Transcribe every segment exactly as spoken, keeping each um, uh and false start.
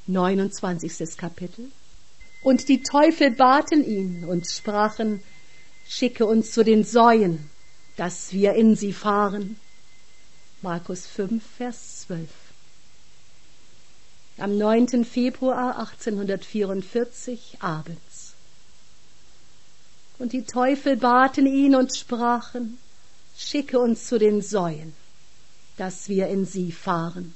neunundzwanzigstes Kapitel. Und die Teufel baten ihn und sprachen, schicke uns zu den Säuen, dass wir in sie fahren. Markus fünf, Vers zwölf. Am neunten Februar achtzehnhundertvierundvierzig abends. Und die Teufel baten ihn und sprachen, schicke uns zu den Säuen, dass wir in sie fahren.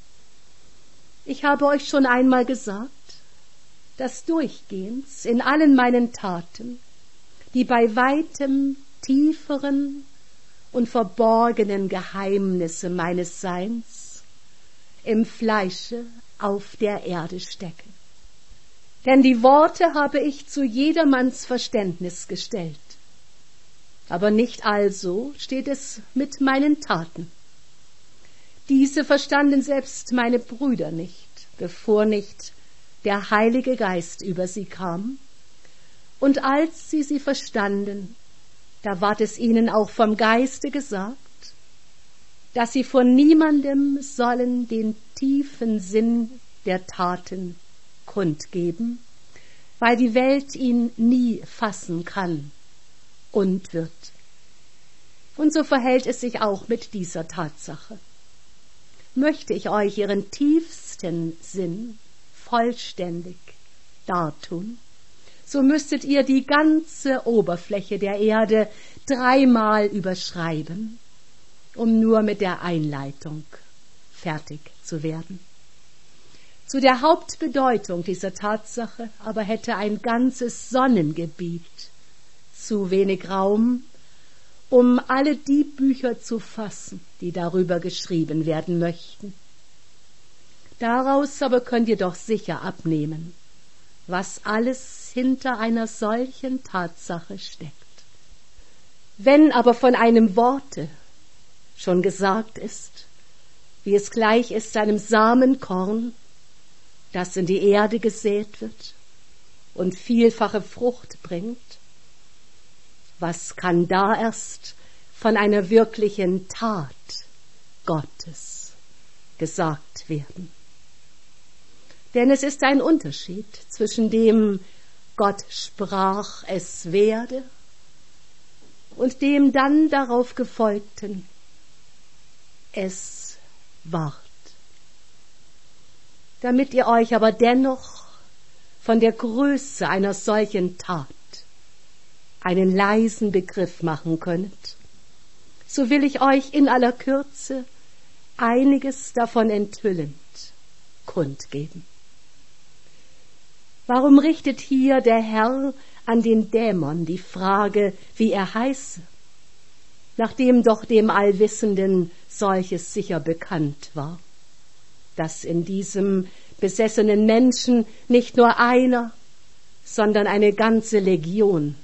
Ich habe euch schon einmal gesagt, dass durchgehend in allen meinen Taten die bei weitem tieferen und verborgenen Geheimnisse meines Seins im Fleische auf der Erde stecken. Denn die Worte habe ich zu jedermanns Verständnis gestellt. Aber nicht also steht es mit meinen Taten. Diese verstanden selbst meine Brüder nicht, bevor nicht der Heilige Geist über sie kam. Und als sie sie verstanden, da ward es ihnen auch vom Geiste gesagt, dass sie vor niemandem sollen den tiefen Sinn der Taten kundgeben, weil die Welt ihn nie fassen kann und wird. Und so verhält es sich auch mit dieser Tatsache. Möchte ich euch ihren tiefsten Sinn vollständig dartun, so müsstet ihr die ganze Oberfläche der Erde dreimal überschreiben, um nur mit der Einleitung fertig zu werden. Zu der Hauptbedeutung dieser Tatsache aber hätte ein ganzes Sonnengebiet zu wenig Raum, um alle die Bücher zu fassen, die darüber geschrieben werden möchten. Daraus aber könnt ihr doch sicher abnehmen, was alles hinter einer solchen Tatsache steckt. Wenn aber von einem Worte schon gesagt ist, wie es gleich ist einem Samenkorn, das in die Erde gesät wird und vielfache Frucht bringt, was kann da erst von einer wirklichen Tat Gottes gesagt werden? Denn es ist ein Unterschied zwischen dem Gott sprach, es werde, und dem dann darauf gefolgten, es ward. Damit ihr euch aber dennoch von der Größe einer solchen Tat einen leisen Begriff machen könnt, so will ich euch in aller Kürze einiges davon enthüllend kundgeben. Warum richtet hier der Herr an den Dämon die Frage, wie er heiße, nachdem doch dem Allwissenden solches sicher bekannt war, dass in diesem besessenen Menschen nicht nur einer, sondern eine ganze Legion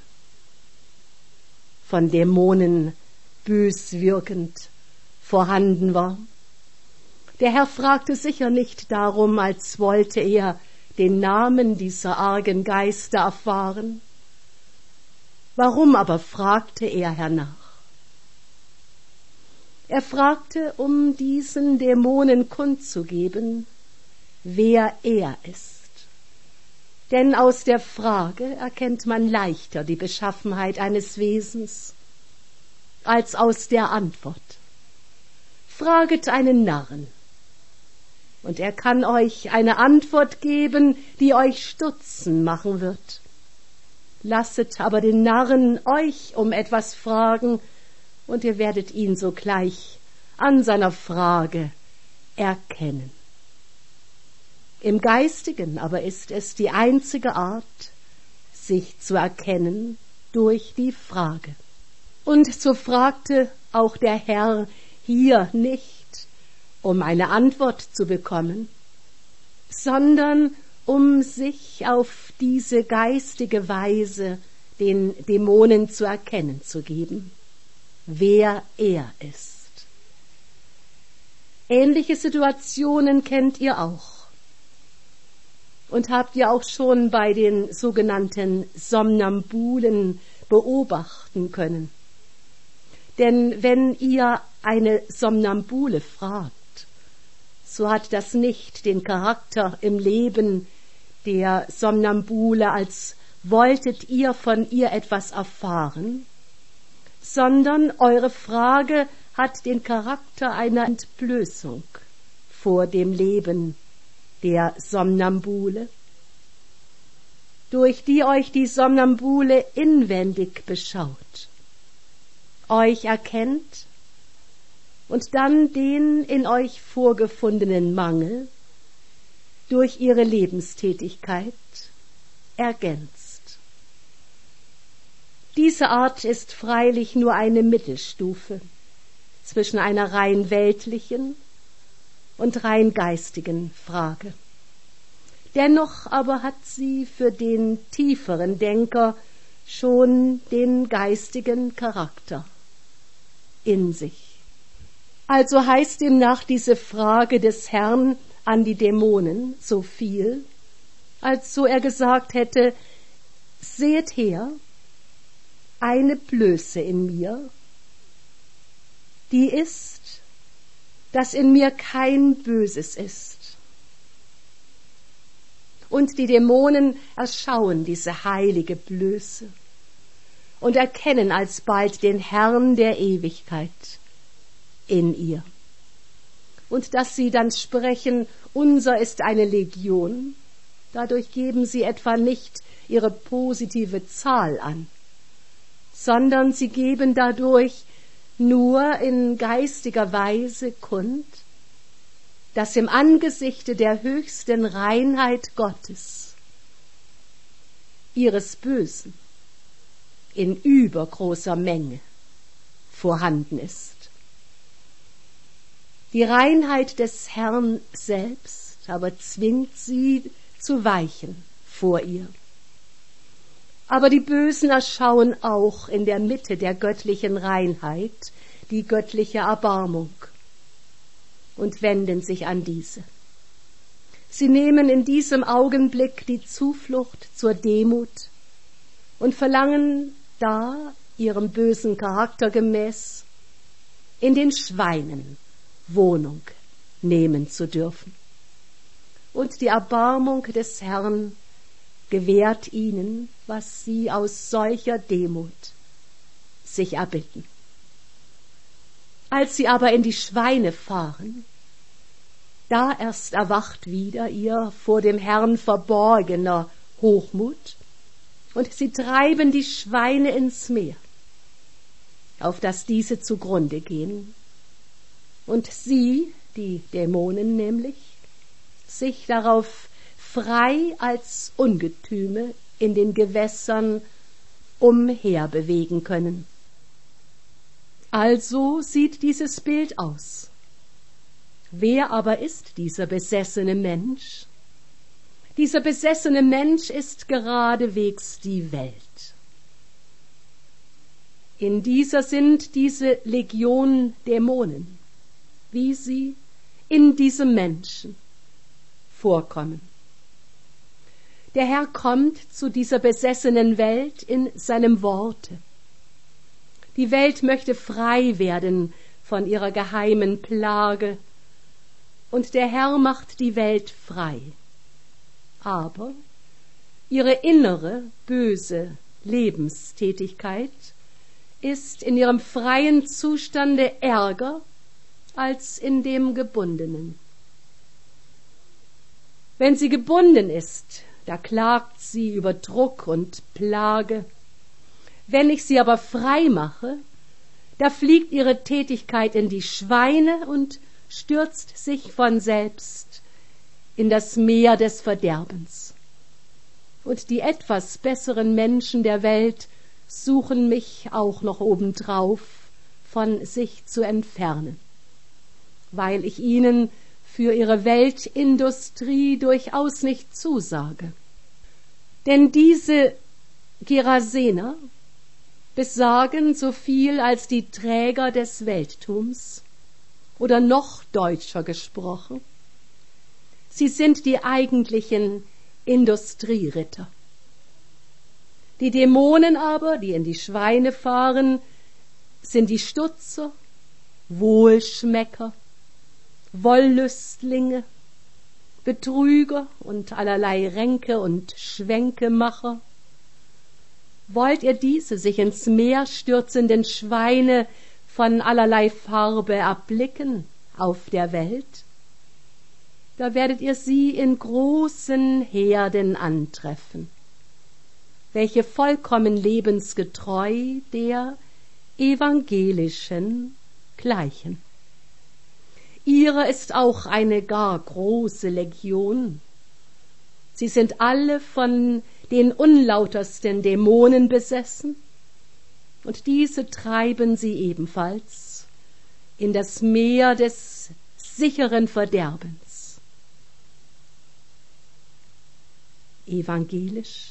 von Dämonen böswirkend vorhanden war? Der Herr fragte sicher nicht darum, als wollte er den Namen dieser argen Geister erfahren. Warum aber fragte er hernach? Er fragte, um diesen Dämonen kundzugeben, wer er ist. Denn aus der Frage erkennt man leichter die Beschaffenheit eines Wesens als aus der Antwort. Fraget einen Narren, und er kann euch eine Antwort geben, die euch stutzen machen wird. Lasset aber den Narren euch um etwas fragen, und ihr werdet ihn sogleich an seiner Frage erkennen. Im Geistigen aber ist es die einzige Art, sich zu erkennen durch die Frage. Und so fragte auch der Herr hier nicht, um eine Antwort zu bekommen, sondern um sich auf diese geistige Weise den Dämonen zu erkennen zu geben, wer er ist. Ähnliche Situationen kennt ihr auch. Und habt ihr auch schon bei den sogenannten Somnambulen beobachten können. Denn wenn ihr eine Somnambule fragt, so hat das nicht den Charakter im Leben der Somnambule, als wolltet ihr von ihr etwas erfahren, sondern eure Frage hat den Charakter einer Entblößung vor dem Leben der Somnambule, durch die euch die Somnambule inwendig beschaut, euch erkennt und dann den in euch vorgefundenen Mangel durch ihre Lebenstätigkeit ergänzt. Diese Art ist freilich nur eine Mittelstufe zwischen einer rein weltlichen und rein geistigen Frage. Dennoch aber hat sie für den tieferen Denker schon den geistigen Charakter in sich. Also heißt demnach diese Frage des Herrn an die Dämonen so viel, als so er gesagt hätte, seht her, eine Blöße in mir, die ist, dass in mir kein Böses ist. Und die Dämonen erschauen diese heilige Blöße und erkennen alsbald den Herrn der Ewigkeit in ihr. Und dass sie dann sprechen, unser ist eine Legion, dadurch geben sie etwa nicht ihre positive Zahl an, sondern sie geben dadurch nur in geistiger Weise kund, dass im Angesichte der höchsten Reinheit Gottes ihres Bösen in übergroßer Menge vorhanden ist. Die Reinheit des Herrn selbst aber zwingt sie zu weichen vor ihr. Aber die Bösen erschauen auch in der Mitte der göttlichen Reinheit die göttliche Erbarmung und wenden sich an diese. Sie nehmen in diesem Augenblick die Zuflucht zur Demut und verlangen da, ihrem bösen Charakter gemäß, in den Schweinen Wohnung nehmen zu dürfen. Und die Erbarmung des Herrn gewährt ihnen, was sie aus solcher Demut sich erbitten. Als sie aber in die Schweine fahren, da erst erwacht wieder ihr vor dem Herrn verborgener Hochmut, und sie treiben die Schweine ins Meer, auf dass diese zugrunde gehen, und sie, die Dämonen nämlich, sich darauf frei als Ungetüme in den Gewässern umherbewegen können. Also sieht dieses Bild aus. Wer aber ist dieser besessene Mensch? Dieser besessene Mensch ist geradewegs die Welt. In dieser sind diese Legion Dämonen, wie sie in diesem Menschen vorkommen. Der Herr kommt zu dieser besessenen Welt in seinem Worte. Die Welt möchte frei werden von ihrer geheimen Plage, und der Herr macht die Welt frei. Aber ihre innere, böse Lebenstätigkeit ist in ihrem freien Zustande ärger als in dem Gebundenen. Wenn sie gebunden ist, da klagt sie über Druck und Plage. Wenn ich sie aber frei mache, da fliegt ihre Tätigkeit in die Schweine und stürzt sich von selbst in das Meer des Verderbens. Und die etwas besseren Menschen der Welt suchen mich auch noch obendrauf von sich zu entfernen, weil ich ihnen für ihre Weltindustrie durchaus nicht zusage. Denn diese Gerasener besagen so viel als die Träger des Welttums, oder noch deutscher gesprochen, sie sind die eigentlichen Industrieritter. Die Dämonen aber, die in die Schweine fahren, sind die Stutzer, Wohlschmecker, Wollüstlinge, Betrüger und allerlei Ränke und Schwenkemacher? Wollt ihr diese sich ins Meer stürzenden Schweine von allerlei Farbe erblicken auf der Welt? Da werdet ihr sie in großen Herden antreffen, welche vollkommen lebensgetreu der evangelischen gleichen. Ihre ist auch eine gar große Legion. Sie sind alle von den unlautersten Dämonen besessen, und diese treiben sie ebenfalls in das Meer des sicheren Verderbens. Evangelisch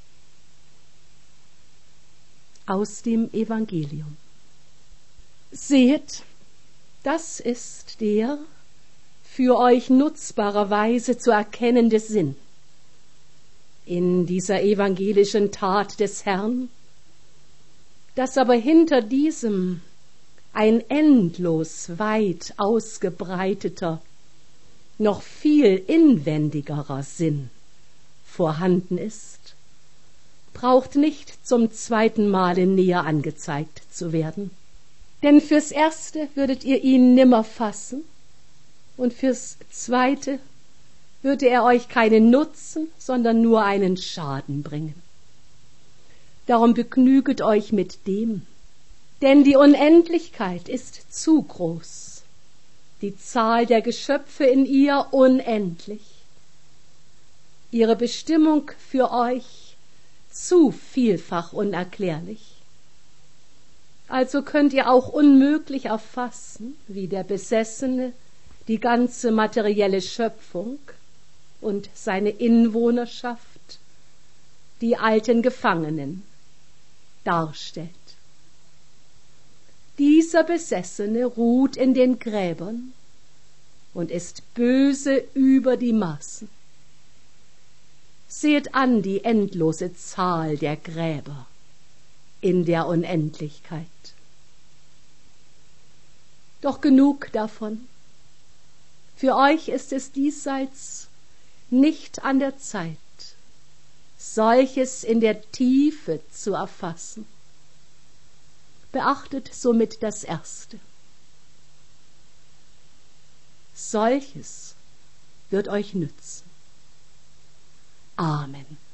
aus dem Evangelium. Seht, das ist der für euch nutzbarerweise zu erkennende Sinn in dieser evangelischen Tat des Herrn, dass aber hinter diesem ein endlos weit ausgebreiteter, noch viel inwendigerer Sinn vorhanden ist, braucht nicht zum zweiten Male näher angezeigt zu werden. Denn fürs Erste würdet ihr ihn nimmer fassen, und fürs Zweite würde er euch keinen Nutzen, sondern nur einen Schaden bringen. Darum begnüget euch mit dem, denn die Unendlichkeit ist zu groß, die Zahl der Geschöpfe in ihr unendlich, ihre Bestimmung für euch zu vielfach unerklärlich. Also könnt ihr auch unmöglich erfassen, wie der Besessene die ganze materielle Schöpfung und seine Inwohnerschaft, die alten Gefangenen, darstellt. Dieser Besessene ruht in den Gräbern und ist böse über die Maßen. Seht an die endlose Zahl der Gräber in der Unendlichkeit. Doch genug davon. Für euch ist es diesseits nicht an der Zeit, solches in der Tiefe zu erfassen. Beachtet somit das Erste. Solches wird euch nützen. Amen.